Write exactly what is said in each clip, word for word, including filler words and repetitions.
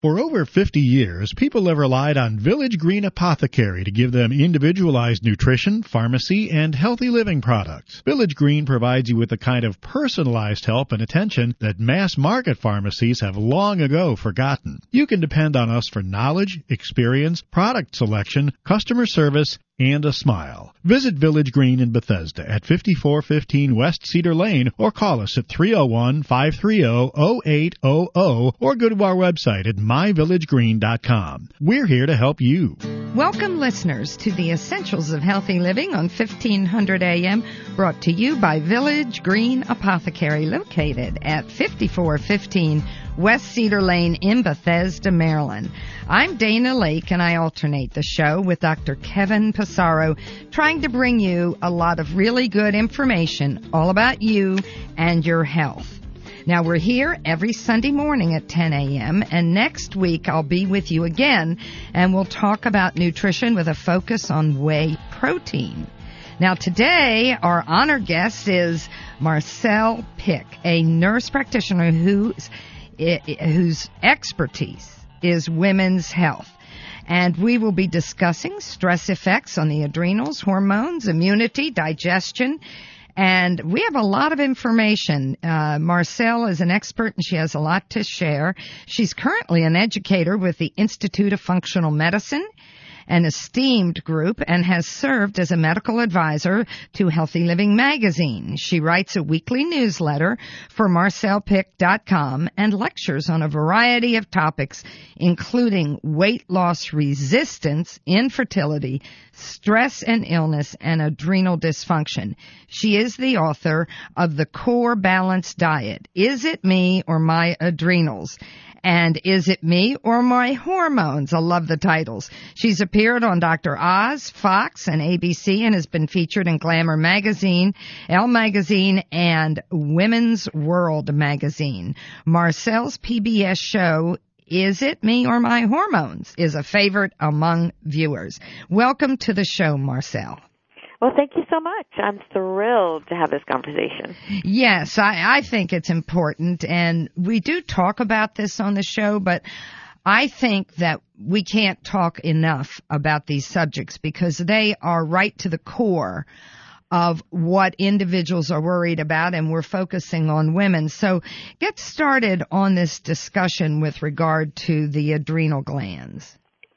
For over fifty years, people have relied on Village Green Apothecary to give them individualized nutrition, pharmacy, and healthy living products. Village Green provides you with the kind of personalized help and attention that mass market pharmacies have long ago forgotten. You can depend on us for knowledge, experience, product selection, customer service, and a smile. Visit Village Green in Bethesda at fifty-four fifteen West Cedar Lane or call us at three oh one, five three oh, oh eight hundred or go to our website at my village green dot com. We're here to help you. Welcome, listeners, to the Essentials of Healthy Living on fifteen hundred A M, brought to you by Village Green Apothecary, located at fifty-four fifteen West Cedar Lane in Bethesda, Maryland. I'm Dana Lake, and I alternate the show with Doctor Kevin Passaro, trying to bring you a lot of really good information all about you and your health. Now, we're here every Sunday morning at ten A M, and next week I'll be with you again, and we'll talk about nutrition with a focus on whey protein. Now, today, our honored guest is Marcelle Pick, a nurse practitioner who's whose expertise is women's health. And we will be discussing stress effects on the adrenals, hormones, immunity, digestion, and we have a lot of information. Uh, Marcelle is an expert, and she has a lot to share. She's currently an educator with the Institute of Functional Medicine, an esteemed group, and has served as a medical advisor to Healthy Living magazine. She writes a weekly newsletter for marcelle pick dot com and lectures on a variety of topics, including weight loss resistance, infertility, stress and illness, and adrenal dysfunction. She is the author of The Core Balanced Diet. Is it me or my adrenals? And Is It Me or My Hormones? I love the titles. She's appeared on Doctor Oz, Fox, and A B C, and has been featured in Glamour Magazine, Elle Magazine, and Women's World Magazine. Marcelle's P B S show, Is It Me or My Hormones?, is a favorite among viewers. Welcome to the show, Marcelle. Well, thank you so much. I'm thrilled to have this conversation. Yes, I, I think it's important, and we do talk about this on the show, but I think that we can't talk enough about these subjects because they are right to the core of what individuals are worried about, and we're focusing on women. So get started on this discussion with regard to the adrenal glands.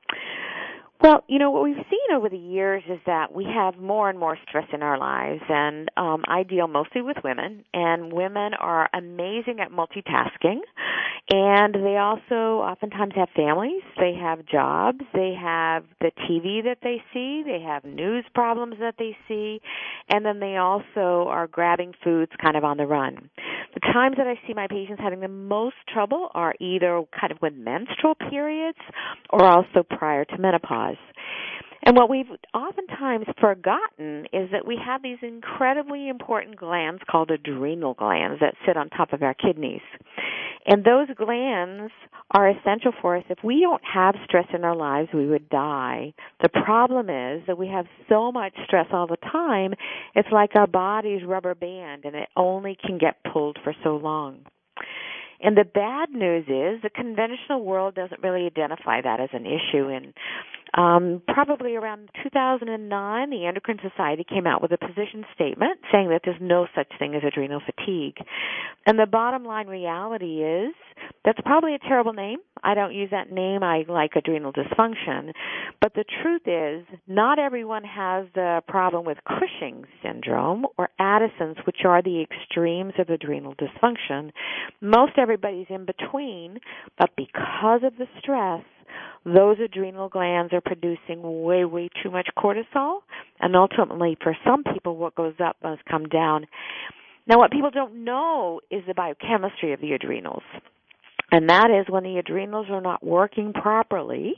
Well, you know, what we've seen over the years is that we have more and more stress in our lives, and um, I deal mostly with women, and women are amazing at multitasking, and they also oftentimes have families, they have jobs, they have the T V that they see, they have news problems that they see, and then they also are grabbing foods kind of on the run. The times that I see my patients having the most trouble are either kind of with menstrual periods or also prior to menopause. And what we've oftentimes forgotten is that we have these incredibly important glands called adrenal glands that sit on top of our kidneys. And those glands are essential for us. If we don't have stress in our lives, we would die. The problem is that we have so much stress all the time, it's like our body's rubber band, and it only can get pulled for so long. And the bad news is the conventional world doesn't really identify that as an issue. And um, probably around two thousand nine, the Endocrine Society came out with a position statement saying that there's no such thing as adrenal fatigue. And the bottom line reality is that's probably a terrible name. I don't use that name. I like adrenal dysfunction. But the truth is not everyone has the problem with Cushing's syndrome or Addison's, which are the extremes of adrenal dysfunction. Most everybody's in between, but because of the stress, those adrenal glands are producing way, way too much cortisol, and ultimately for some people what goes up must come down. Now what people don't know is the biochemistry of the adrenals, and that is when the adrenals are not working properly,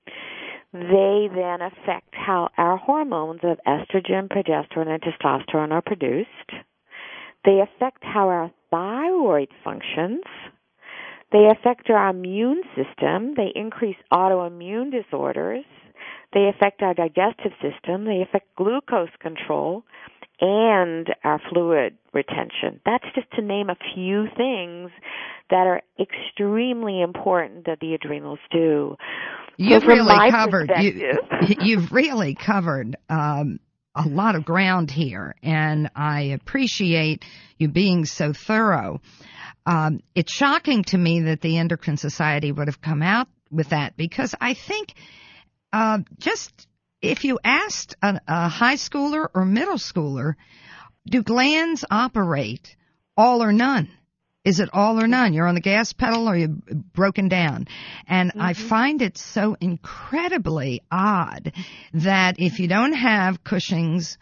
they then affect how our hormones of estrogen, progesterone, and testosterone are produced. They affect how our thyroid functions. They affect our immune system. They increase autoimmune disorders. They affect our digestive system. They affect glucose control. and our fluid retention. That's just to name a few things that are extremely important that the adrenals do. You've so from really my covered. You, perspective- you've really covered um, a lot of ground here, and I appreciate you being so thorough. Um, it's shocking to me that the Endocrine Society would have come out with that, because I think uh, just if you asked a, a high schooler or middle schooler, do glands operate all or none? Is it all or none? You're on the gas pedal or you're broken down? And mm-hmm. I find it so incredibly odd that if you don't have Cushing's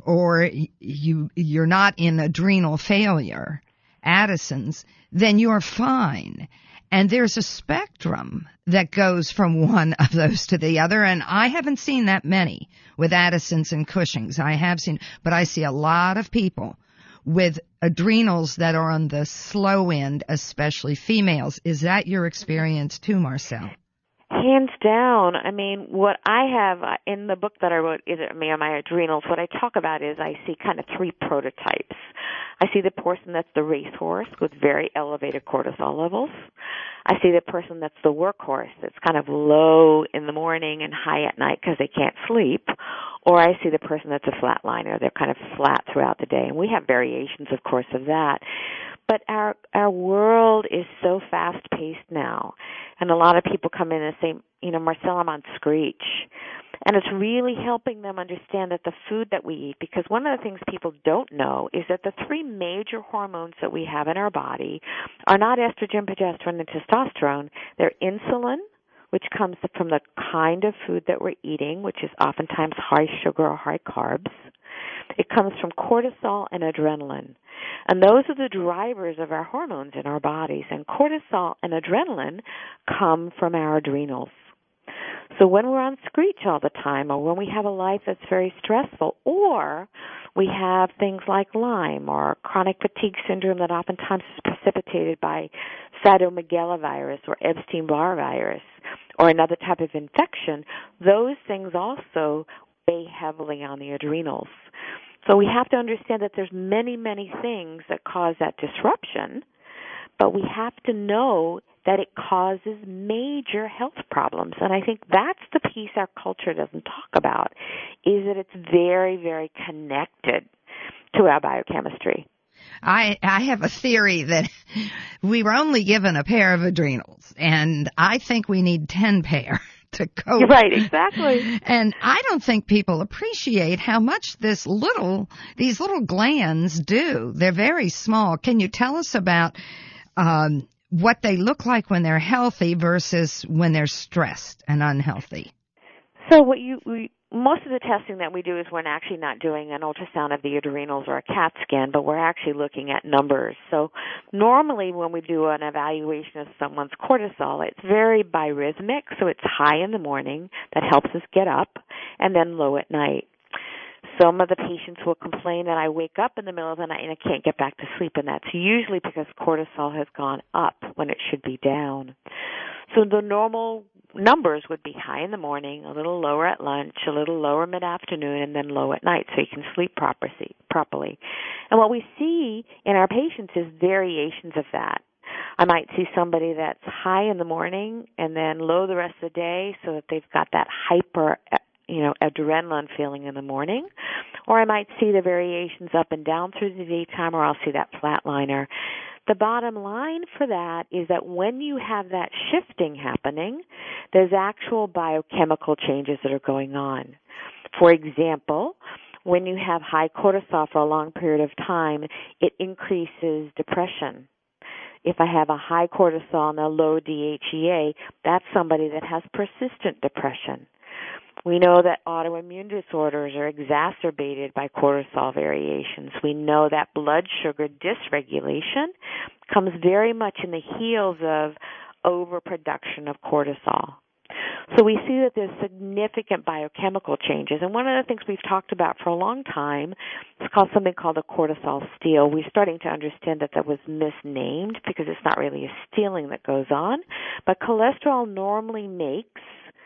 or you, you're not in adrenal failure, Addison's, then you're fine. And there's a spectrum that goes from one of those to the other, and I haven't seen that many with Addison's and Cushing's. I have seen, but I see a lot of people with adrenals that are on the slow end, especially females. Is that your experience too, Marcelle? Hands down. I mean, what I have in the book that I wrote, is I mean, on my adrenals, what I talk about is I see kind of three prototypes. I see the person that's the racehorse with very elevated cortisol levels. I see the person that's the workhorse that's kind of low in the morning and high at night because they can't sleep. Or I see the person that's a flatliner. They're kind of flat throughout the day. And we have variations, of course, of that. But our our world is so fast-paced now. And a lot of people come in and say, you know, Marcelle, I'm on screech. And it's really helping them understand that the food that we eat, because one of the things people don't know is that the three major hormones that we have in our body are not estrogen, progesterone, and testosterone. They're insulin, which comes from the kind of food that we're eating, which is oftentimes high sugar or high carbs. It comes from cortisol and adrenaline. And those are the drivers of our hormones in our bodies. And cortisol and adrenaline come from our adrenals. So when we're on screech all the time, or when we have a life that's very stressful, or we have things like Lyme or chronic fatigue syndrome that oftentimes is precipitated by cytomegalovirus or Epstein-Barr virus or another type of infection, those things also weigh heavily on the adrenals. So we have to understand that there's many, many things that cause that disruption, but we have to know that it causes major health problems. And I think that's the piece our culture doesn't talk about, is that it's very, very connected to our biochemistry. I, I have a theory that we were only given a pair of adrenals, and I think we need ten pair to cope. You're right, exactly. And I don't think people appreciate how much this little, these little glands do. They're very small. Can you tell us about um, what they look like when they're healthy versus when they're stressed and unhealthy? So what you we, most of the testing that we do is we're actually not doing an ultrasound of the adrenals or a CAT scan, but we're actually looking at numbers. So normally when we do an evaluation of someone's cortisol, it's very biorhythmic, so it's high in the morning, that helps us get up, and then low at night. Some of the patients will complain that I wake up in the middle of the night and I can't get back to sleep, and that's usually because cortisol has gone up when it should be down. So the normal numbers would be high in the morning, a little lower at lunch, a little lower mid-afternoon, and then low at night so you can sleep properly. And what we see in our patients is variations of that. I might see somebody that's high in the morning and then low the rest of the day so that they've got that hyper, you know, adrenaline feeling in the morning. Or I might see the variations up and down through the daytime, or I'll see that flatliner. The bottom line for that is that when you have that shifting happening, there's actual biochemical changes that are going on. For example, when you have high cortisol for a long period of time, it increases depression. If I have a high cortisol and a low D H E A, that's somebody that has persistent depression. We know that autoimmune disorders are exacerbated by cortisol variations. We know that blood sugar dysregulation comes very much in the heels of overproduction of cortisol. So we see that there's significant biochemical changes. And one of the things we've talked about for a long time is called something called a cortisol steal. We're starting to understand that that was misnamed because it's not really a stealing that goes on. But cholesterol normally makes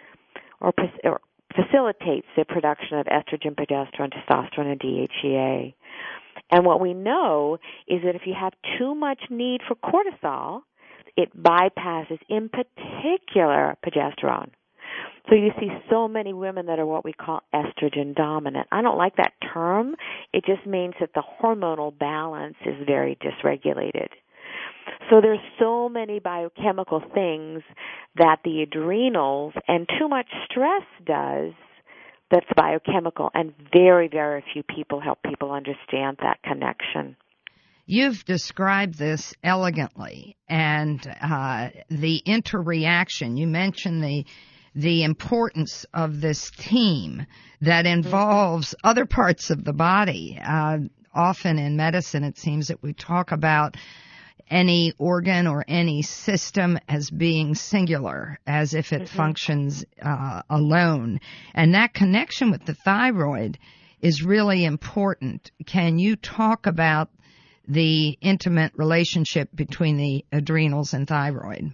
or, or facilitates the production of estrogen, progesterone, testosterone, and D H E A. And what we know is that if you have too much need for cortisol, it bypasses, in particular, progesterone. So you see so many women that are what we call estrogen dominant. I don't like that term. It just means that the hormonal balance is very dysregulated. So there's so many biochemical things that the adrenals and too much stress does that's biochemical, and very, very few people help people understand that connection. You've described this elegantly, and uh, the interreaction. You mentioned the the importance of this team that involves other parts of the body. Uh, often in medicine, it seems that we talk about any organ or any system as being singular, as if it mm-hmm. functions uh, alone. And that connection with the thyroid is really important. Can you talk about the intimate relationship between the adrenals and thyroid?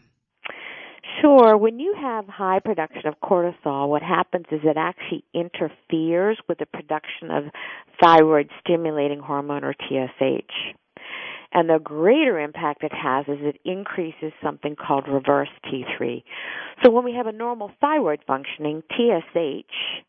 Sure. When you have high production of cortisol, what happens is it actually interferes with the production of thyroid-stimulating hormone, or T S H. And the greater impact it has is it increases something called reverse T three. So when we have a normal thyroid functioning, T S H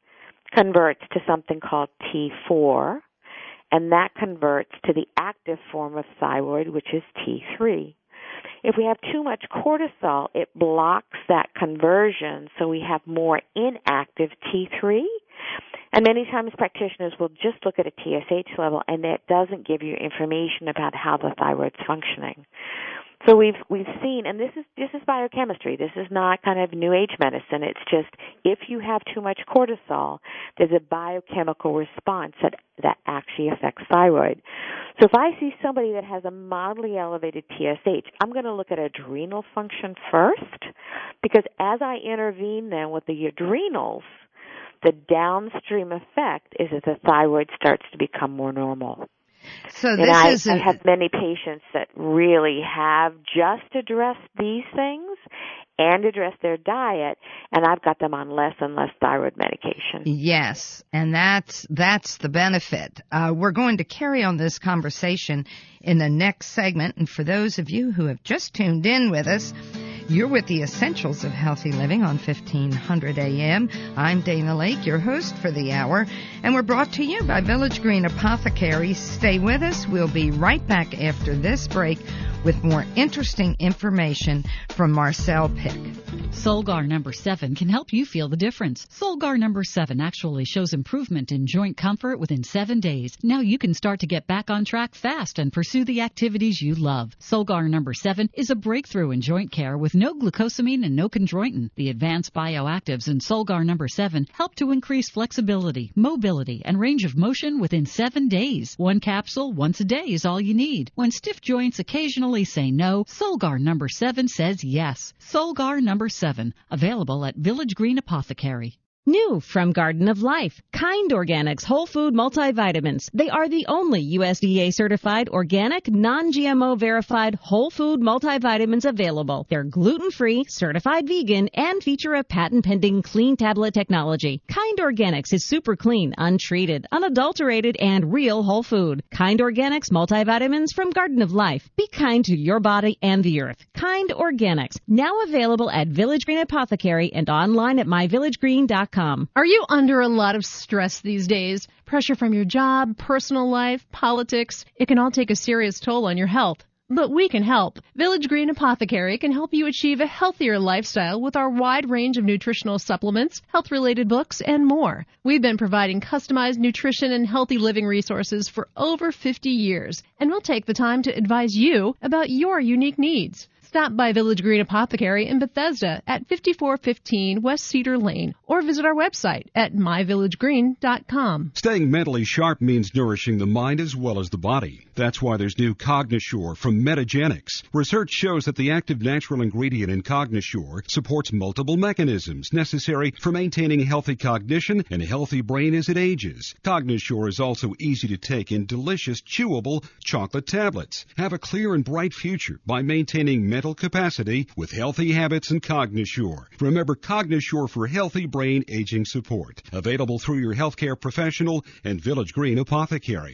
converts to something called T four, and that converts to the active form of thyroid, which is T three. If we have too much cortisol, it blocks that conversion, so we have more inactive T three. And many times practitioners will just look at a T S H level, and that doesn't give you information about how the thyroid's functioning. So we've we've seen, and this is this is biochemistry. This is not kind of new age medicine. It's just if you have too much cortisol, there's a biochemical response that that actually affects thyroid. So if I see somebody that has a mildly elevated T S H, I'm going to look at adrenal function first, because as I intervene then with the adrenals, the downstream effect is that the thyroid starts to become more normal. So and this I, is a, I have many patients that really have just addressed these things and addressed their diet, and I've got them on less and less thyroid medication. Yes, and that's that's the benefit. Uh, we're going to carry on this conversation in the next segment, and for those of you who have just tuned in with us, you're with the Essentials of Healthy Living on fifteen hundred A M. I'm Dana Lake, your host for the hour, and we're brought to you by Village Green Apothecary. Stay with us. We'll be right back after this break with more interesting information from Marcel Pick. Solgar number seven can help you feel the difference. Solgar number seven actually shows improvement in joint comfort within seven days. Now you can start to get back on track fast and pursue the activities you love. Solgar number seven is a breakthrough in joint care with no glucosamine and no chondroitin. The advanced bioactives in Solgar number seven help to increase flexibility, mobility, and range of motion within seven days. One capsule once a day is all you need. When stiff joints occasionally say no, Solgar number seven says yes. Solgar number seven, available at Village Green Apothecary. New from Garden of Life, Kind Organics Whole Food Multivitamins. They are the only U S D A-certified, organic, non-G M O verified whole food multivitamins available. They're gluten-free, certified vegan, and feature a patent-pending clean tablet technology. Kind Organics is super clean, untreated, unadulterated, and real whole food. Kind Organics multivitamins from Garden of Life. Be kind to your body and the earth. Kind Organics, now available at Village Green Apothecary and online at my village green dot com. Are you under a lot of stress these days? Pressure from your job, personal life, politics? It can all take a serious toll on your health. But we can help. Village Green Apothecary can help you achieve a healthier lifestyle with our wide range of nutritional supplements, health-related books, and more. We've been providing customized nutrition and healthy living resources for over fifty years, and we'll take the time to advise you about your unique needs. Stop by Village Green Apothecary in Bethesda at fifty-four fifteen West Cedar Lane, or visit our website at my village green dot com. Staying mentally sharp means nourishing the mind as well as the body. That's why there's new Cognisure from Metagenics. Research shows that the active natural ingredient in Cognisure supports multiple mechanisms necessary for maintaining healthy cognition and a healthy brain as it ages. Cognisure is also easy to take in delicious, chewable chocolate tablets. Have a clear and bright future by maintaining mental capacity with healthy habits and Cognisure. Remember, Cognisure for healthy brain aging support. Available through your healthcare professional and Village Green Apothecary.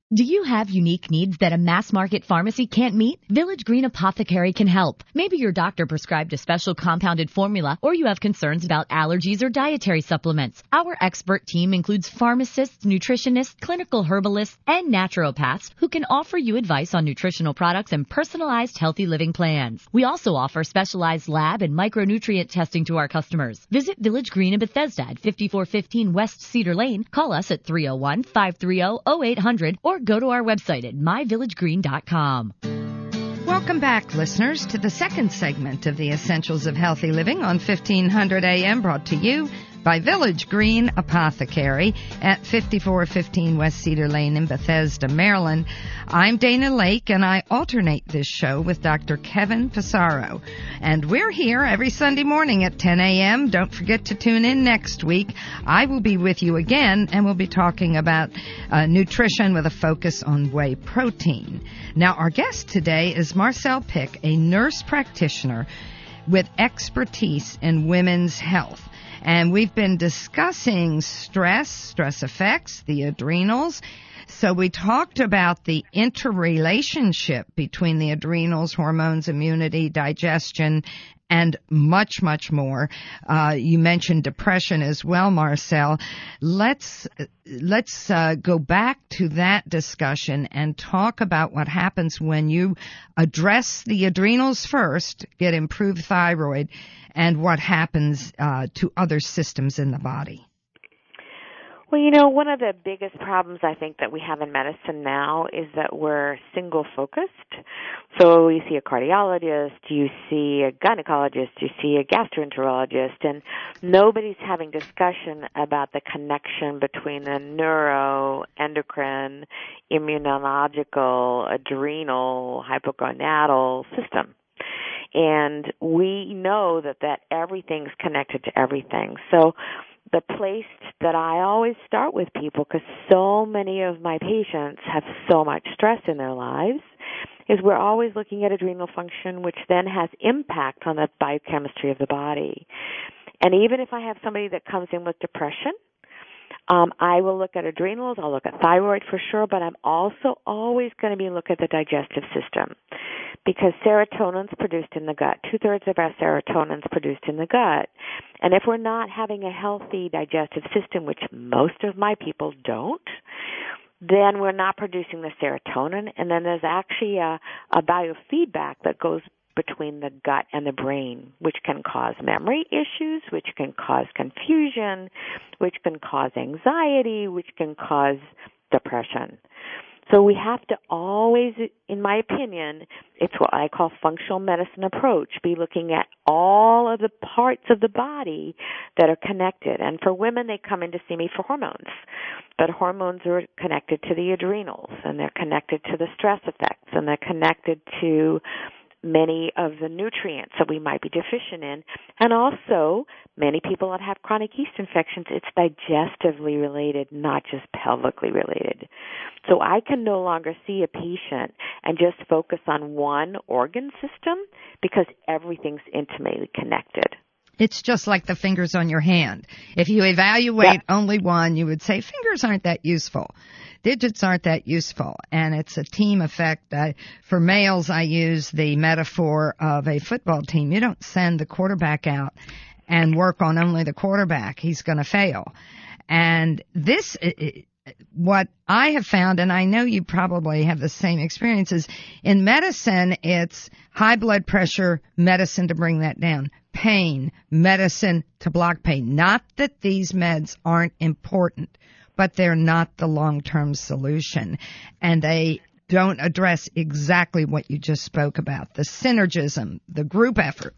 Do you have unique needs that a mass market pharmacy can't meet? Village Green Apothecary can help. Maybe your doctor prescribed a special compounded formula, or you have concerns about allergies or dietary supplements. Our expert team includes pharmacists, nutritionists, clinical herbalists, and naturopaths who can offer you advice on nutritional products and personalized healthy living plans. We also offer specialized lab and micronutrient testing to our customers. Visit Village Green in Bethesda at fifty-four fifteen West Cedar Lane. Call us at three oh one, five three oh, oh eight hundred or go to our website at my village green dot com. Welcome back, listeners, to the second segment of the Essentials of Healthy Living on fifteen hundred A M, brought to you by Village Green Apothecary at fifty-four fifteen West Cedar Lane in Bethesda, Maryland. I'm Dana Lake, and I alternate this show with Doctor Kevin Pissarro. And we're here every Sunday morning at ten A M. Don't forget to tune in next week. I will be with you again, and we'll be talking about uh, nutrition with a focus on whey protein. Now, our guest today is Marcelle Pick, a nurse practitioner with expertise in women's health. And we've been discussing stress, stress effects, the adrenals. So we talked about the interrelationship between the adrenals, hormones, immunity, digestion, and much, much more. Uh, you mentioned depression as well, Marcelle. Let's let's uh, go back to that discussion and talk about what happens when you address the adrenals first, get improved thyroid, and what happens uh, to other systems in the body. Well, you know, one of the biggest problems I think that we have in medicine now is that we're single-focused. So you see a cardiologist, you see a gynecologist, you see a gastroenterologist, and nobody's having discussion about the connection between the neuro, endocrine, immunological, adrenal, hypogonadal system. And we know that, that everything's connected to everything. So the place that I always start with people, because so many of my patients have so much stress in their lives, is we're always looking at adrenal function, which then has impact on the biochemistry of the body. And even if I have somebody that comes in with depression, um, I will look at adrenals, I'll look at thyroid for sure, but I'm also always going to be looking at the digestive system, because serotonin's produced in the gut. Two-thirds of our serotonin's produced in the gut. And if we're not having a healthy digestive system, which most of my people don't, then we're not producing the serotonin, and then there's actually a, a biofeedback that goes between the gut and the brain, which can cause memory issues, which can cause confusion, which can cause anxiety, which can cause depression. So we have to always, in my opinion, it's what I call functional medicine approach, be looking at all of the parts of the body that are connected. And for women, they come in to see me for hormones. But hormones are connected to the adrenals, and they're connected to the stress effects, and they're connected to many of the nutrients that we might be deficient in. And also, many people that have chronic yeast infections, it's digestively related, not just pelvically related. So I can no longer see a patient and just focus on one organ system, because everything's intimately connected. It's just like the fingers on your hand. If you evaluate yep. only one, you would say fingers aren't that useful. Digits aren't that useful, and it's a team effect. I, for males, I use the metaphor of a football team. You don't send the quarterback out and work on only the quarterback. He's going to fail. And this, what I have found, and I know you probably have the same experiences, in medicine, it's high blood pressure, medicine to bring that down. Pain, medicine to block pain. Not that these meds aren't important, but they're not the long-term solution. And they don't address exactly what you just spoke about, the synergism, the group effort.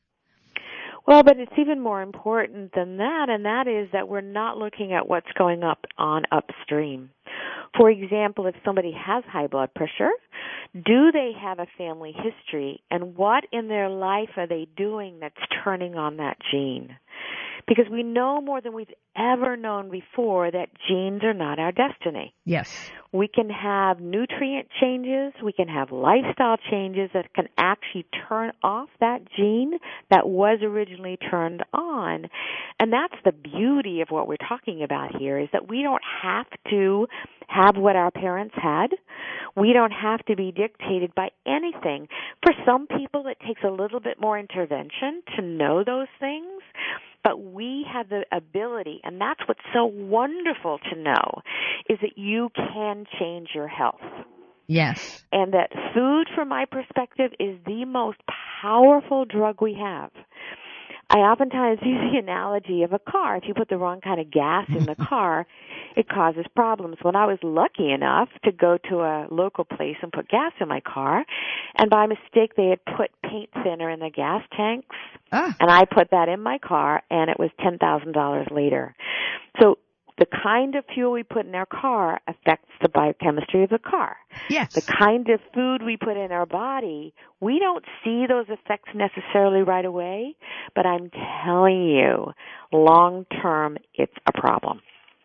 Well, but it's even more important than that, and that is that we're not looking at what's going up on upstream. For example, if somebody has high blood pressure, do they have a family history, and what in their life are they doing that's turning on that gene? because we know more than we've ever known before that genes are not our destiny. Yes. We can have nutrient changes, we can have lifestyle changes that can actually turn off that gene that was originally turned on. And that's the beauty of what we're talking about here, is that we don't have to have what our parents had. We don't have to be dictated by anything. For some people, it takes a little bit more intervention to know those things, but we have the ability, and that's what's so wonderful to know, is that you can change your health. Yes. And that food, from my perspective, is the most powerful drug we have. I oftentimes use the analogy of a car. If you put the wrong kind of gas in the car, it causes problems. When I was lucky enough to go to a local place and put gas in my car, and by mistake they had put paint thinner in the gas tanks, ah. and I put that in my car, and it was ten thousand dollars later. So the kind of fuel we put in our car affects the biochemistry of the car. Yes. The kind of food we put in our body, we don't see those effects necessarily right away, but I'm telling you, long term, it's a problem.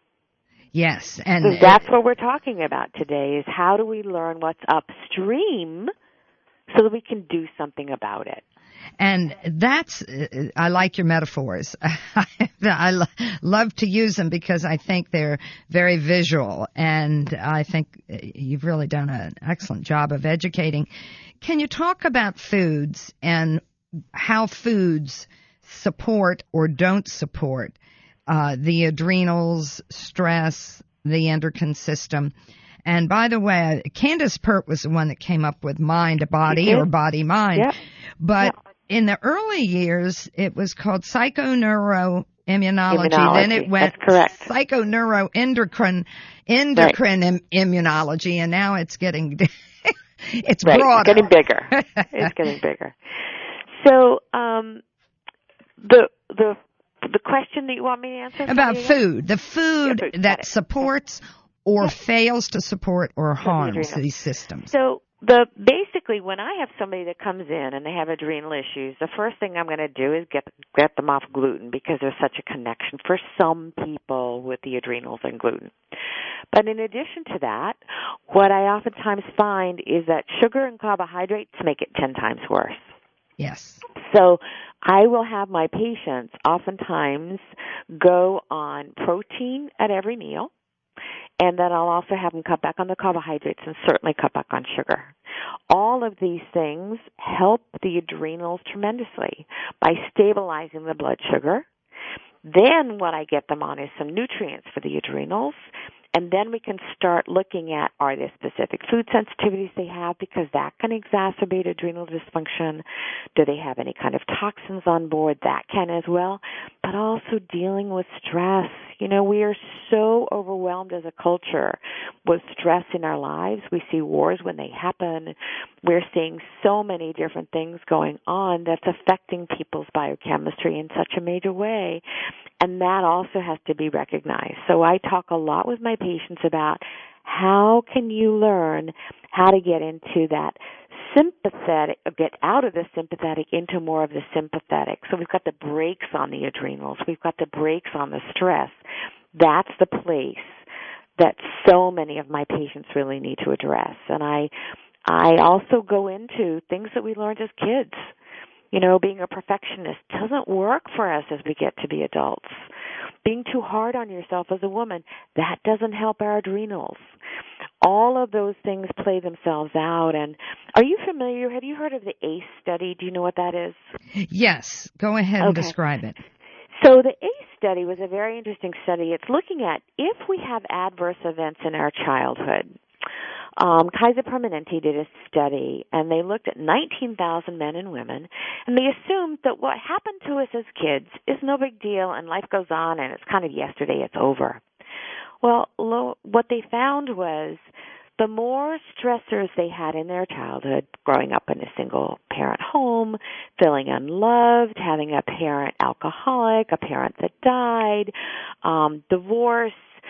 Yes. And so that's what we're talking about today, is how do we learn what's upstream so that we can do something about it. And that's, I like your metaphors. I lo- love to use them because I think they're very visual, and I think you've really done an excellent job of educating. Can you talk about foods and how foods support or don't support uh, the adrenals, stress, the endocrine system? And by the way, Candace Pert was the one that came up with mind-body or body-mind. Yep. But yep. in the early years, it was called psychoneuroimmunology. Immunology. Then it went That's correct. psychoneuroendocrine endocrine right. immunology, and now it's getting it's right. broader. It's getting bigger. It's getting bigger. So um, the the the question that you want me to answer about food, the food yeah, food. that supports or yeah. fails to support or harms these systems. So the basically, when I have somebody that comes in and they have adrenal issues, the first thing I'm going to do is get get them off gluten, because there's such a connection for some people with the adrenals and gluten. But in addition to that, what I oftentimes find is that sugar and carbohydrates make it ten times worse. Yes. So I will have my patients oftentimes go on protein at every meal, and then I'll also have them cut back on the carbohydrates and certainly cut back on sugar. All of these things help the adrenals tremendously by stabilizing the blood sugar. Then what I get them on is some nutrients for the adrenals. And then we can start looking at, are there specific food sensitivities they have, because that can exacerbate adrenal dysfunction. Do they have any kind of toxins on board? That can as well. But also dealing with stress. You know, we are so overwhelmed as a culture with stress in our lives. We see wars when they happen. We're seeing so many different things going on that's affecting people's biochemistry in such a major way. And that also has to be recognized. So I talk a lot with my patients about how can you learn how to get into that sympathetic, get out of the sympathetic into more of the sympathetic. So we've got the brakes on the adrenals. We've got the brakes on the stress. That's the place that so many of my patients really need to address. And I, I also go into things that we learned as kids. You know, being a perfectionist doesn't work for us as we get to be adults. Being too hard on yourself as a woman, that doesn't help our adrenals. All of those things play themselves out. And are you familiar, have you heard of the A C E study? Do you know what that is? Yes. Go ahead and okay. describe it. So the A C E study was a very interesting study. It's looking at if we have adverse events in our childhood. Um, Kaiser Permanente did a study, and they looked at nineteen thousand men and women, and they assumed that what happened to us as kids is no big deal, and life goes on, and it's kind of yesterday, it's over. Well, lo- what they found was the more stressors they had in their childhood, growing up in a single-parent home, feeling unloved, having a parent alcoholic, a parent that died, um, divorce,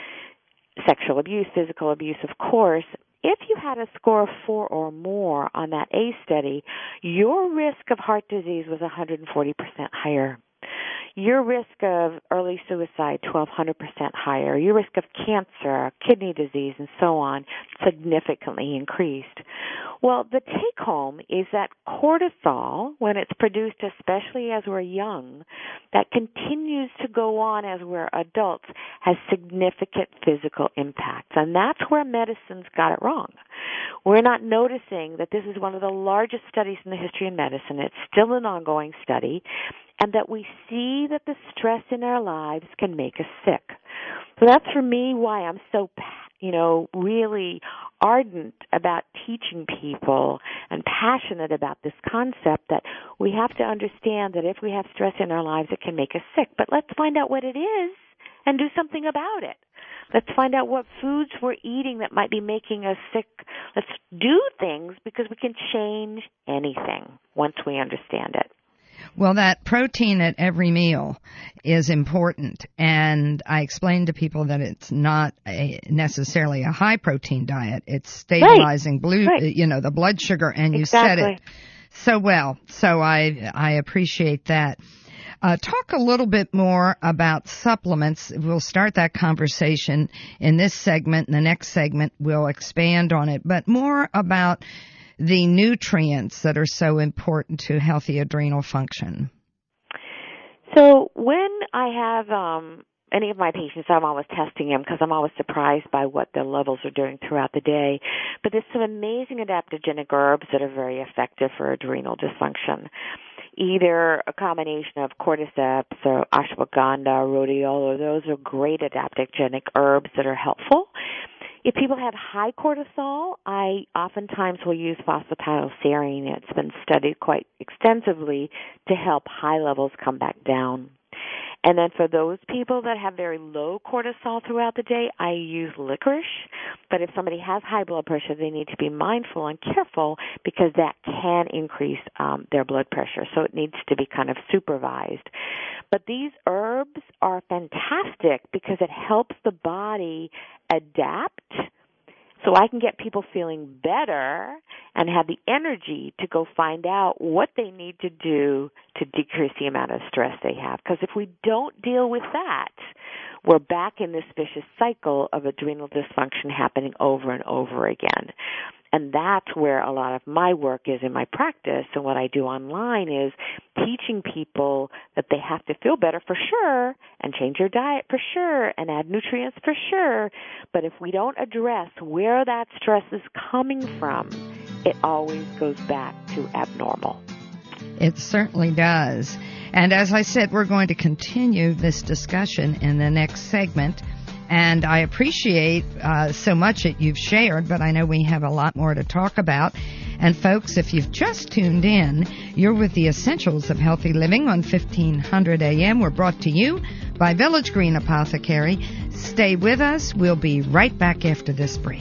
sexual abuse, physical abuse, of course. If you had a score of four or more on that A C E study, your risk of heart disease was one hundred forty percent higher. your risk of early suicide twelve hundred percent higher, your risk of cancer, kidney disease, and so on significantly increased. Well, the take-home is that cortisol, when it's produced especially as we're young, that continues to go on as we're adults, has significant physical impacts. And that's where medicine's got it wrong. We're not noticing that this is one of the largest studies in the history of medicine. It's still an ongoing study, and that we see that the stress in our lives can make us sick. So that's for me why I'm so, you know, really ardent about teaching people and passionate about this concept that we have to understand that if we have stress in our lives, it can make us sick. But let's find out what it is and do something about it. Let's find out what foods we're eating that might be making us sick. Let's do things, because we can change anything once we understand it. Well, that protein at every meal is important, and I explain to people that it's not a, necessarily a high protein diet. It's stabilizing right. blue, right. you know, the blood sugar, and you exactly. said it so well. So I I appreciate that. Uh, talk a little bit more about supplements. We'll start that conversation in this segment. In the next segment, we'll expand on it, but more about the nutrients that are so important to healthy adrenal function. So when I have um, any of my patients, I'm always testing them because I'm always surprised by what their levels are doing throughout the day. But there's some amazing adaptogenic herbs that are very effective for adrenal dysfunction. Either a combination of cordyceps or ashwagandha, rhodiola, those are great adaptogenic herbs that are helpful. If people have high cortisol, I oftentimes will use phosphatidylserine. It's been studied quite extensively to help high levels come back down. And then for those people that have very low cortisol throughout the day, I use licorice. But if somebody has high blood pressure, they need to be mindful and careful, because that can increase um, their blood pressure. So it needs to be kind of supervised. But these herbs are fantastic because it helps the body adapt. So I can get people feeling better and have the energy to go find out what they need to do to decrease the amount of stress they have. Because if we don't deal with that, we're back in this vicious cycle of adrenal dysfunction happening over and over again. And that's where a lot of my work is in my practice. And what I do online is teaching people that they have to feel better for sure, and change their diet for sure, and add nutrients for sure. But if we don't address where that stress is coming from, it always goes back to abnormal. It certainly does. And as I said, we're going to continue this discussion in the next segment. And I appreciate uh, so much that you've shared, but I know we have a lot more to talk about. And folks, if you've just tuned in, you're with the Essentials of Healthy Living on fifteen hundred A M. We're brought to you by Village Green Apothecary. Stay with us. We'll be right back after this break.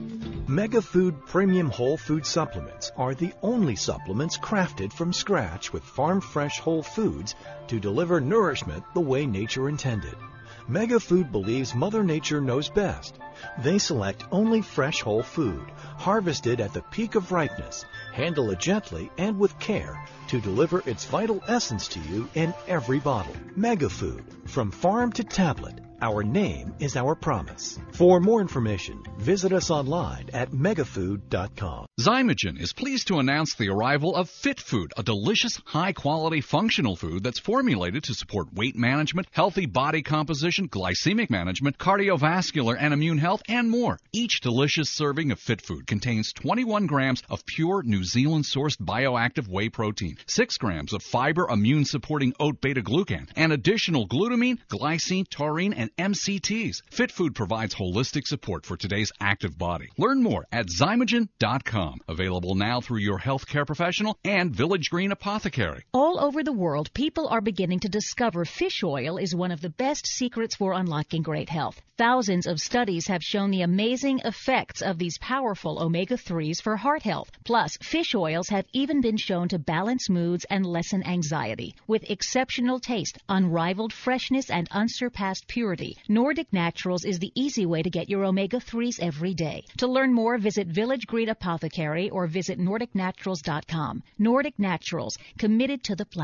MegaFood Premium Whole Food Supplements are the only supplements crafted from scratch with farm-fresh whole foods to deliver nourishment the way nature intended. MegaFood believes Mother Nature knows best. They select only fresh whole food, harvested at the peak of ripeness, handle it gently and with care to deliver its vital essence to you in every bottle. MegaFood, from farm to tablet. Our name is our promise. For more information, visit us online at megafood dot com. Zymogen is pleased to announce the arrival of Fit Food, a delicious, high-quality, functional food that's formulated to support weight management, healthy body composition, glycemic management, cardiovascular and immune health, and more. Each delicious serving of Fit Food contains twenty-one grams of pure New Zealand-sourced bioactive whey protein, six grams of fiber immune-supporting oat beta-glucan, and additional glutamine, glycine, taurine, and M C Ts. Fit Food provides holistic support for today's active body. Learn more at zymogen dot com. Available now through your healthcare professional and Village Green Apothecary. All over the world, people are beginning to discover fish oil is one of the best secrets for unlocking great health. Thousands of studies have shown the amazing effects of these powerful omega threes for heart health. Plus, fish oils have even been shown to balance moods and lessen anxiety. With exceptional taste, unrivaled freshness, and unsurpassed purity, Nordic Naturals is the easy way to get your omega threes every day. To learn more, visit Village Green Apothecary or visit nordic naturals dot com. Nordic Naturals, committed to the planet.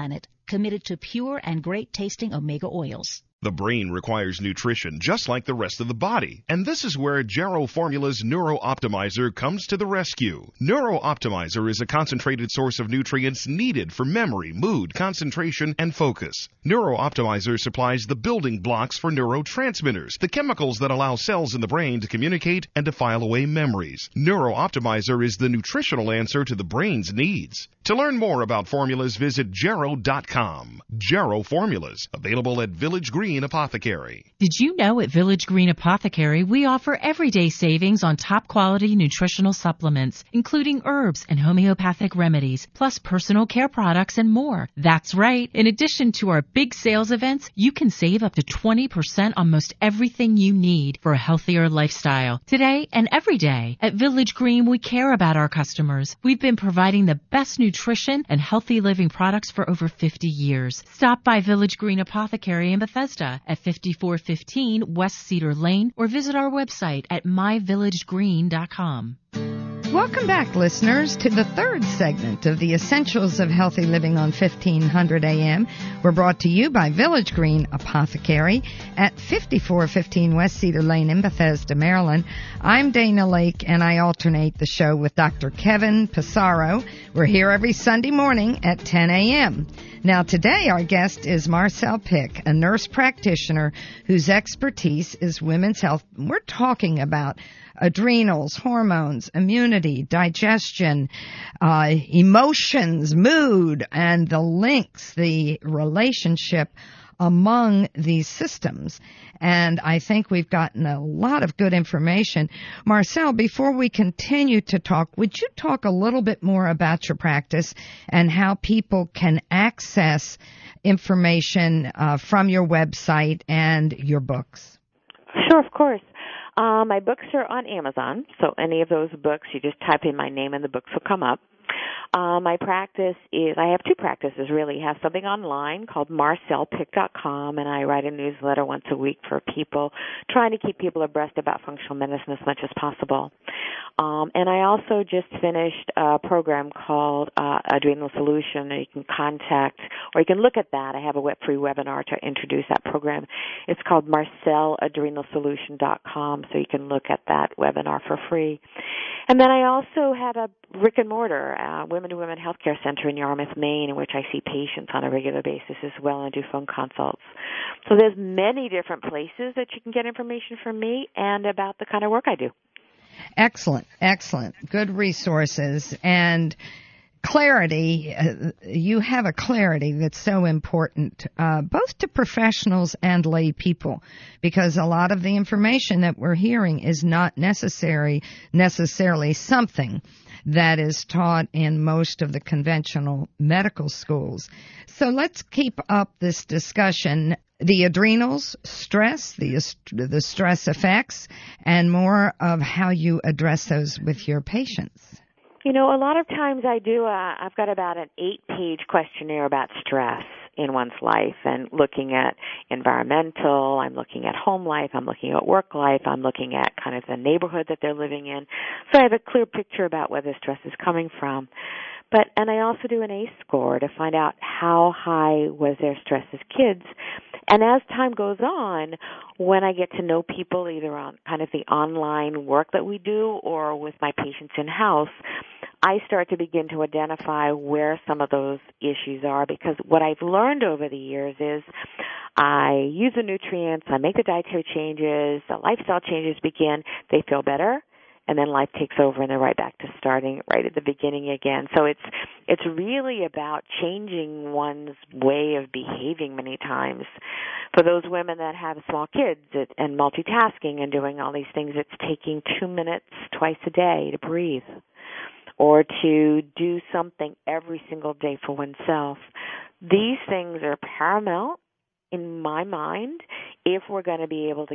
committed to pure and great-tasting omega oils. The brain requires nutrition just like the rest of the body, and this is where Jarrow Formula's Neuro Optimizer comes to the rescue. Neuro Optimizer is a concentrated source of nutrients needed for memory, mood, concentration, and focus. Neuro Optimizer supplies the building blocks for neurotransmitters, the chemicals that allow cells in the brain to communicate and to file away memories. Neuro Optimizer is the nutritional answer to the brain's needs. To learn more about formulas, visit Jarrow dot com. Jarrow Formulas, available at Village Green Apothecary. Did you know at Village Green Apothecary we offer everyday savings on top quality nutritional supplements, including herbs and homeopathic remedies, plus personal care products and more? That's right. In addition to our big sales events, you can save up to twenty percent on most everything you need for a healthier lifestyle. Today and every day at Village Green, we care about our customers. We've been providing the best nutrition and healthy living products for over fifty years. Stop by Village Green Apothecary in Bethesda at fifty-four fifteen West Cedar Lane or visit our website at my village green dot com. Welcome back, listeners, to the third segment of the Essentials of Healthy Living on fifteen hundred A M. We're brought to you by Village Green Apothecary at fifty-four fifteen West Cedar Lane in Bethesda, Maryland. I'm Dana Lake, and I alternate the show with Doctor Kevin Passaro. We're here every Sunday morning at ten A M. Now, today our guest is Marcelle Pick, a nurse practitioner whose expertise is women's health. We're talking about adrenals, hormones, immunity, digestion, uh, emotions, mood, and the links, the relationship among these systems. And I think we've gotten a lot of good information. Marcelle, before we continue to talk, would you talk a little bit more about your practice and how people can access information uh, from your website and your books? Sure, of course. Uh, my books are on Amazon, so any of those books, you just type in my name and the books will come up. Uh, my practice is, I have two practices really. I have something online called marcelle pick dot com, and I write a newsletter once a week for people, trying to keep people abreast about functional medicine as much as possible. Um, and I also just finished a program called uh, Adrenal Solution, and you can contact, or you can look at that. I have a web free webinar to introduce that program. It's called marcelle adrenal solution dot com, so you can look at that webinar for free. And then I also have a brick and mortar uh, Women to Women Healthcare Center in Yarmouth, Maine, in which I see patients on a regular basis as well and do phone consults. So there's many different places that you can get information from me and about the kind of work I do. Excellent, excellent. Good resources and clarity. Uh, you have a clarity that's so important, uh, both to professionals and lay people, because a lot of the information that we're hearing is not necessary, necessarily something that is taught in most of the conventional medical schools. So let's keep up this discussion. The adrenals, stress, the the stress effects, and more of how you address those with your patients. You know, a lot of times I do, uh, I've got about an eight-page questionnaire about stress in one's life and looking at environmental, I'm looking at home life, I'm looking at work life, I'm looking at kind of the neighborhood that they're living in. So I have a clear picture about where the stress is coming from. But, and I also do an A C E score to find out how high was their stress as kids. And as time goes on, when I get to know people either on kind of the online work that we do or with my patients in-house, I start to begin to identify where some of those issues are, because what I've learned over the years is I use the nutrients, I make the dietary changes, the lifestyle changes begin, they feel better, and then life takes over and they're right back to starting right at the beginning again. So it's it's really about changing one's way of behaving many times. For those women that have small kids and multitasking and doing all these things, it's taking two minutes twice a day to breathe or to do something every single day for oneself. These things are paramount in my mind if we're going to be able to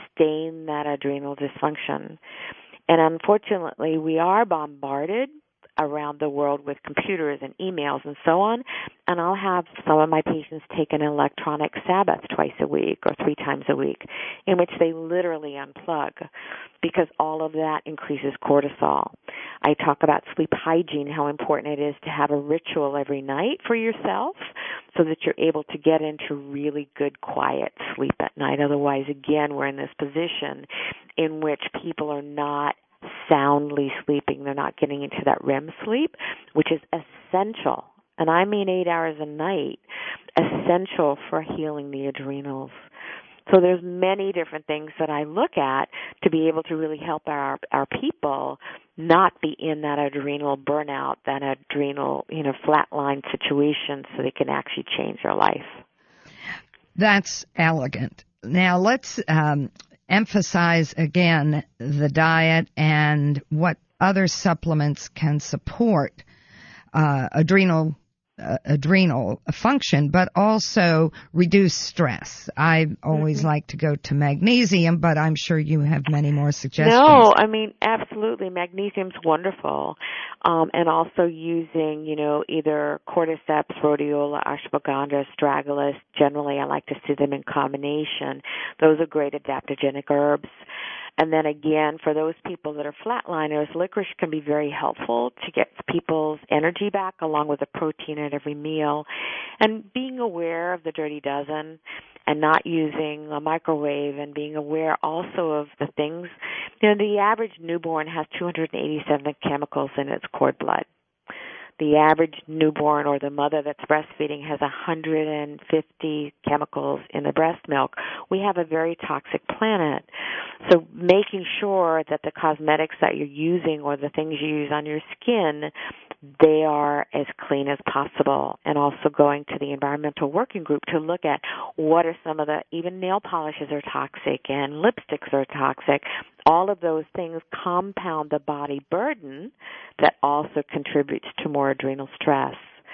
sustain that adrenal dysfunction. And unfortunately, we are bombarded around the world with computers and emails and so on, and I'll have some of my patients take an electronic Sabbath twice a week or three times a week, in which they literally unplug, because all of that increases cortisol. I talk about sleep hygiene, how important it is to have a ritual every night for yourself so that you're able to get into really good, quiet sleep at night. Otherwise, again, we're in this position in which people are not soundly sleeping. They're not getting into that R E M sleep, which is essential, and I mean eight hours a night, essential for healing the adrenals. So there's many different things that I look at to be able to really help our our people not be in that adrenal burnout, that adrenal, you know, flatline situation, so they can actually change their life. That's elegant. Now let's um, emphasize again the diet and what other supplements can support uh, adrenal Uh, adrenal function, but also reduce stress. I always mm-hmm. like to go to magnesium, but I'm sure you have many more suggestions. No, I mean, absolutely. Magnesium's wonderful. Um, and also using, you know, either cordyceps, rhodiola, ashwagandha, astragalus. Generally, I like to see them in combination. Those are great adaptogenic herbs. And then again, for those people that are flatliners, licorice can be very helpful to get people's energy back, along with the protein at every meal. And being aware of the dirty dozen and not using a microwave, and being aware also of the things. You know, the average newborn has two hundred eighty-seven chemicals in its cord blood. The average newborn or the mother that's breastfeeding has one hundred fifty chemicals in the breast milk. We have a very toxic planet. So making sure that the cosmetics that you're using or the things you use on your skin, they are as clean as possible. And also going to the environmental working group to look at what are some of the, even nail polishes are toxic and lipsticks are toxic. All of those things compound the body burden that also contributes to more adrenal stress.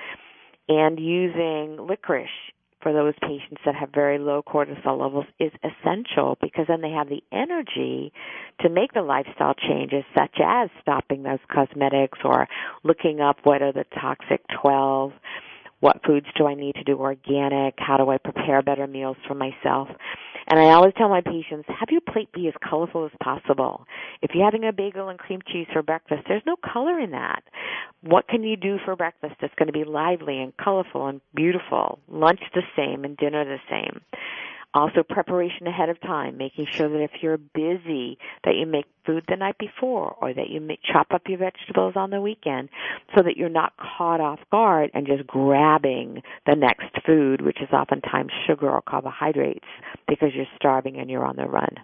And using licorice for those patients that have very low cortisol levels is essential, because then they have the energy to make the lifestyle changes, such as stopping those cosmetics or looking up what are the toxic twelve, what foods do I need to do organic, how do I prepare better meals for myself. And I always tell my patients, have your plate be as colorful as possible. If you're having a bagel and cream cheese for breakfast, there's no color in that. What can you do for breakfast that's going to be lively and colorful and beautiful? Lunch the same and dinner the same. Also, preparation ahead of time, making sure that if you're busy, that you make food the night before, or that you make, chop up your vegetables on the weekend, so that you're not caught off guard and just grabbing the next food, which is oftentimes sugar or carbohydrates, because you're starving and you're on the run.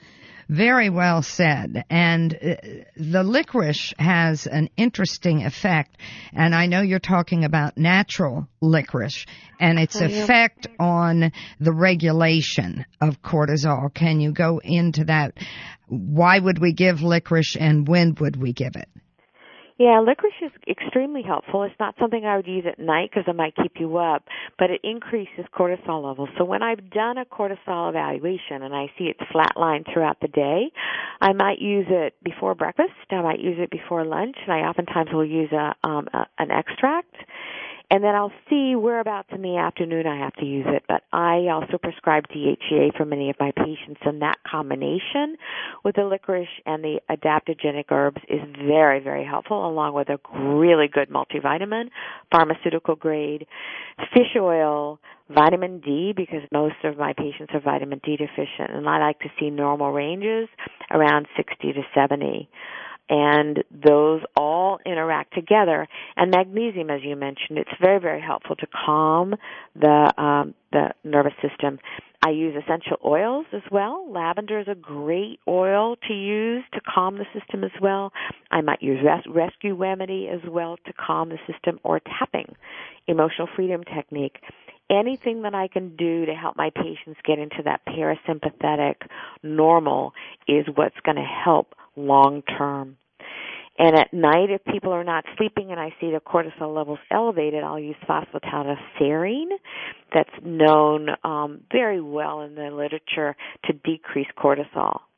Very well said. And uh, the licorice has an interesting effect, and I know you're talking about natural licorice and its effect on the regulation of cortisol. Can you go into that? Why would we give licorice, and when would we give it? Yeah, licorice is extremely helpful. It's not something I would use at night because it might keep you up, but it increases cortisol levels. So when I've done a cortisol evaluation and I see it's flatlined throughout the day, I might use it before breakfast. I might use it before lunch, and I oftentimes will use a, um, a an extract. And then I'll see whereabouts in the afternoon I have to use it. But I also prescribe D H E A for many of my patients, and that combination with the licorice and the adaptogenic herbs is very, very helpful, along with a really good multivitamin, pharmaceutical grade, fish oil, vitamin D, because most of my patients are vitamin D deficient, and I like to see normal ranges around sixty to seventy. And those all interact together. And magnesium, as you mentioned, it's very, very helpful to calm the um, the nervous system. I use essential oils as well. Lavender is a great oil to use to calm the system as well. I might use res- rescue remedy as well to calm the system, or tapping, emotional freedom technique. Anything that I can do to help my patients get into that parasympathetic normal is what's going to help long term. And at night, if people are not sleeping and I see the cortisol levels elevated, I'll use phosphatidylserine. That's known um, very well in the literature to decrease cortisol.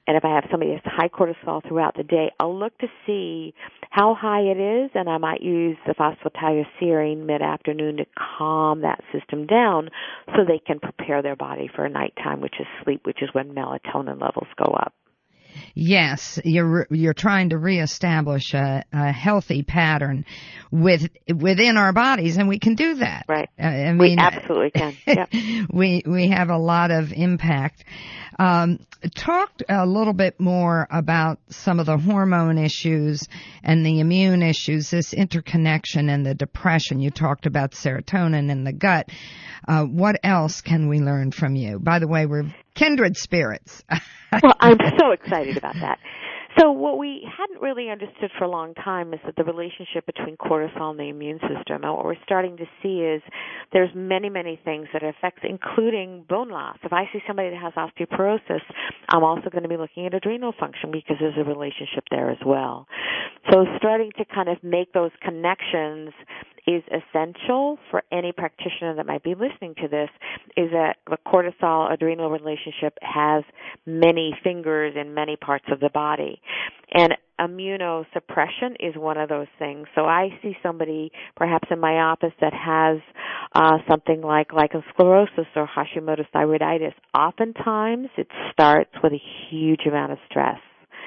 and if I have somebody that's high cortisol throughout the day, I'll look to see how high it is, and I might use the phosphatidylserine mid-afternoon to calm that system down so they can prepare their body for nighttime, which is sleep, which is when melatonin levels go up. Yes, you're you're trying to reestablish a, a healthy pattern with within our bodies, and we can do that. Right. Uh, I mean, we absolutely can. Yep. we we have a lot of impact. Um, talk a little bit more about some of the hormone issues and the immune issues, this interconnection and the depression. You talked about serotonin in the gut. Uh, what else can we learn from you? By the way, we're kindred spirits. Well, I'm so excited about that. So what we hadn't really understood for a long time is that the relationship between cortisol and the immune system. And what we're starting to see is there's many, many things that it affects, including bone loss. If I see somebody that has osteoporosis, I'm also going to be looking at adrenal function because there's a relationship there as well. So starting to kind of make those connections is essential for any practitioner that might be listening to this, is that the cortisol-adrenal relationship has many fingers in many parts of the body. And immunosuppression is one of those things. So I see somebody perhaps in my office that has uh, something like lichen sclerosis or Hashimoto's thyroiditis. Oftentimes it starts with a huge amount of stress.